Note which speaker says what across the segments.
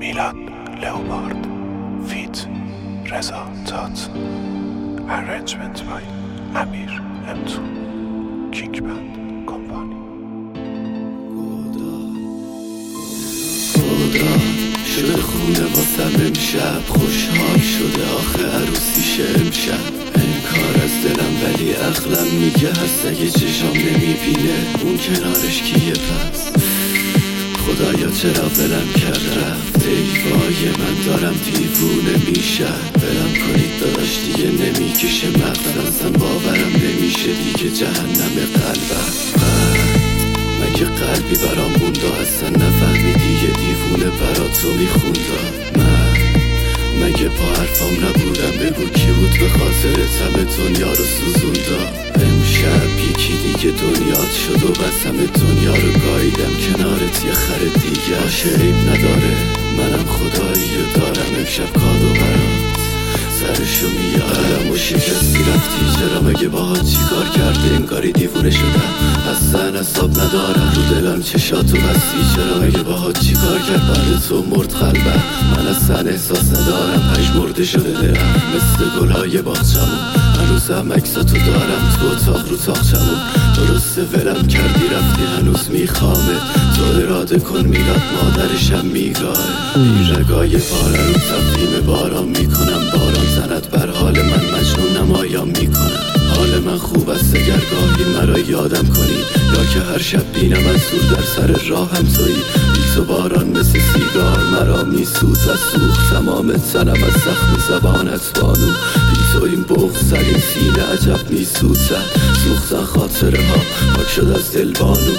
Speaker 1: میلاد لئوپارد فیت رضا تات ارنجمنت بای امیر امتو کینگ بند کمپانی.
Speaker 2: خدا شده خونه واسم امشب، خوشحال شده آخه عروسیشه امشب. انکار از دلم ولی عقلم میگه هست اگه چشام نمیبینه اون کنارش کیه پس. خدایا چرا ولم کرد رفت، ای وای من دارم دیوونه میشم. ولم کنید داداش دیگه نمیکشه مغزم، باورم نمیشه دیگه جهنم قلبم. مگه قلبی برام مونده اصلا نفهمیدی یه دیوونه برات رو میخونده. مگه پا حرفام نبودم بگو کی بود به خاطر همه دنیا رو سوزونده. امشب یکی دیگه دنیات شد و بس همه دنیا رو گاییدم کنارت یه خر دیگه. عیب نداره منم خدایی رو دارم امشب کادو برات سرشو میارم و شکستی رفتی چرا مگه باهات چی کار کرده انگاری دیوونه شدم اصلا حساب ندارم رو دلم چشاتو بستی چرا مگه باهات چی کار کرد بعد تو مرد قلبم من اصلا احساس ندارم پش مرده شده دلم مثل گلهای باغچمون هنوزم عکساتو دارم تو اتاق رو تاقچمون درسته ولم کردی رفتی هنوز میخوامه تو اراده کن میلاد مادرشم میگاه این رگای پاره رو تقدیم باران میکنم باران زند بر حال من مجنون نمایان میکنم حال من خوب است اگر گاهی مرا یادم کنی یا که هر شب بینم از دور در سر راهم تویی بی تو باران مثل سیگار مرا میسوز از سوخت تمام تنم از زخم زبانت بانو بی تو این بغض در این سینه عجب میسوزد سوختن خاطره ها پاک شد از دل بانو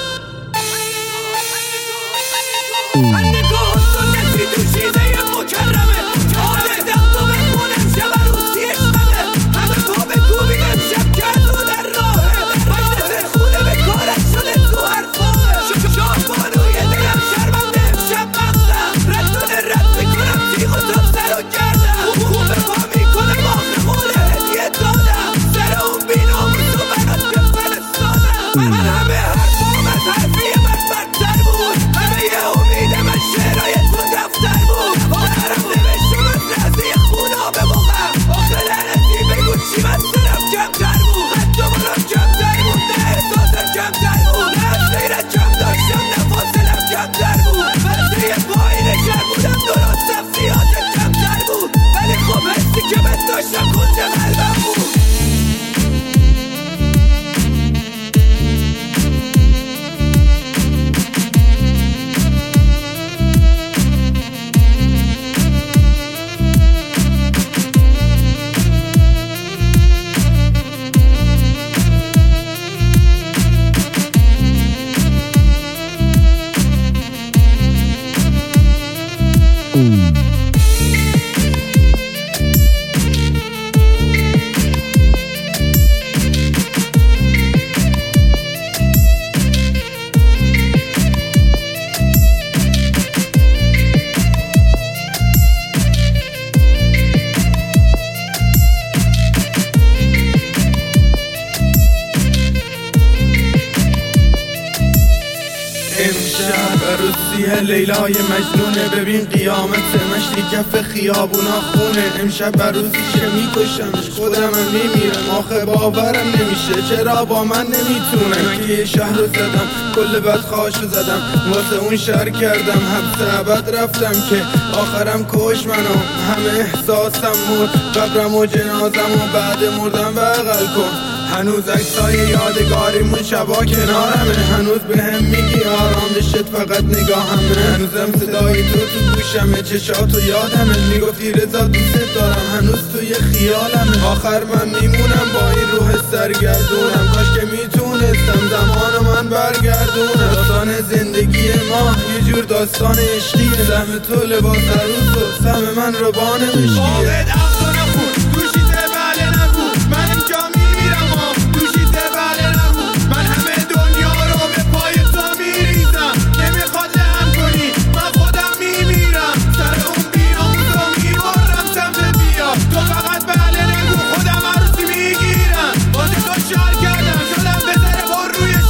Speaker 3: عروسی لیلای مجنونه ببین قیامت مشتی کف خیابونا خونه امشب عروسیشه میکشمش خودم میمیرم آخه باورم نمیشه چرا با من نمیتونه من که یه شهر رو زدم کل بدخواهشو زدم واسه اون شهر کردم حبس ابد رفتم که آخرم کش منو همه احساسم مرد قبرم و جنازم و بعد مردم بغل کن هنوز عکسای یادگاریمون شبا کنارمه هنوز به هم میگی آرام بشت فقط نگاهمه هنوزم صدای تو گوشمه چشاتو یادمه میگفتی رضا دوست دارم هنوز توی خیالمه آخر من میمونم با این روح سرگردونم کاش که میتونستم زمان من برگردونم داستان زندگی ما یه جور داستان عشقیه سهم تو لباس عروس و سهم من ربان مشکیه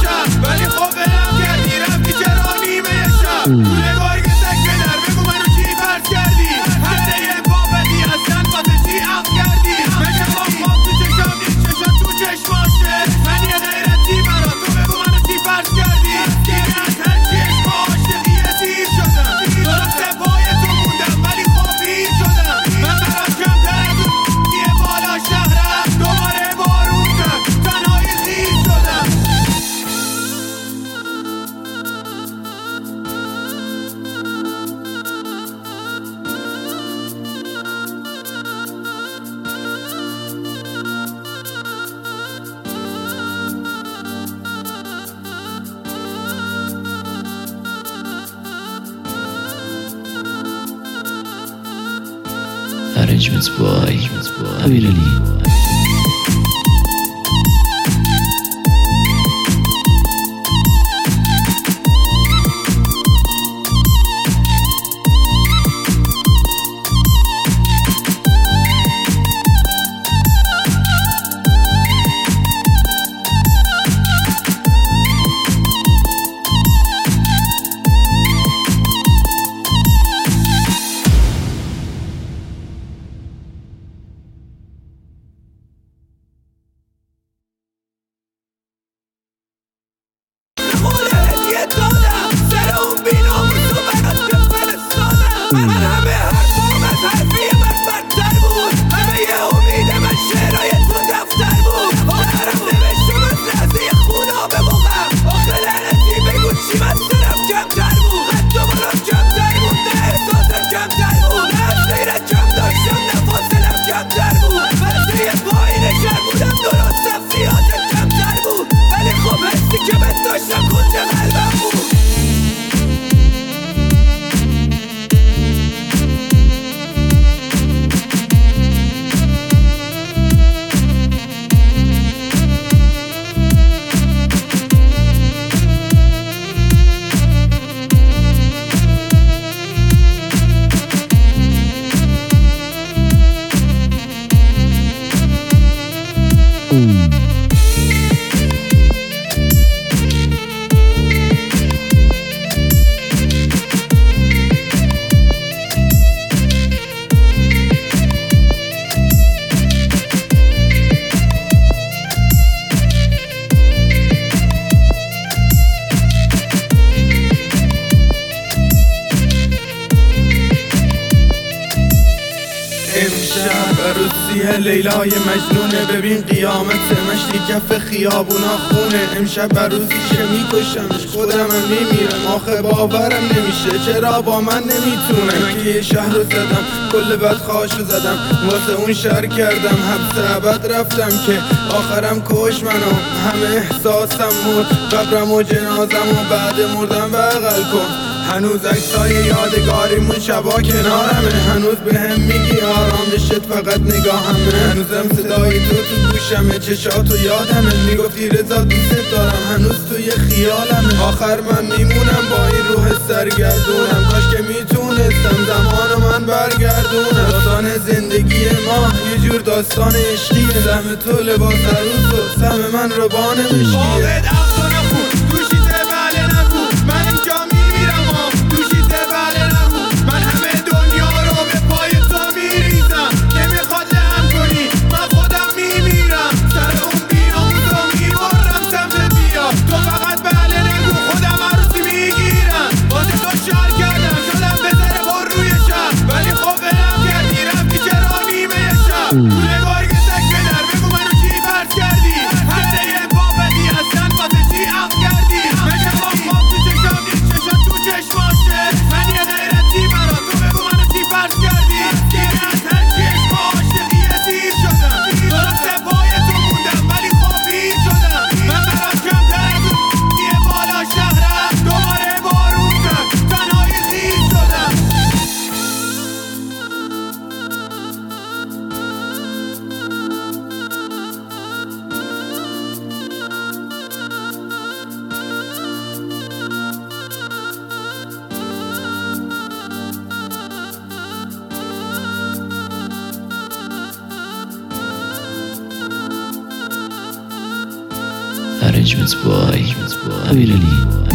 Speaker 4: تو نگاهی که سک بدر بگو منو چی
Speaker 2: Arrangements by Amir Ali.
Speaker 3: امشب عروسی لیلای مجنونه، ببین قیامت مشتی کف خیابونا خونه. امشب عروسیشه میکشمش، خودم میمیرم، آخه باورم نمیشه چرا با من نمیتونه. من که یه شهر رو زدم، کل بدخواشو زدم، واسه اون شهر کردم حبس ابد رفتم که آخرم کش منو. همه احساسم مرد، قبرم و جنازم و بعد مردم بغل کن. هنوز عکسای یادگاریمون شبا کنارمه، هنوز بهم میگی آرام بشت فقط نگاهمه. هنوزم صدای تو گوشمه، چشاتو یادمه، میگفتی رضا دوست دارم، هنوز توی خیالمه. آخر من میمونم با این روح سرگردونم، کاش که میتونستم زمان من برگردونم. داستان زندگی ما یه جور داستان عشقیه، سهم تو لباس عروس و سهم من ربان مشکیه.
Speaker 2: Arrangements by Amir Ali.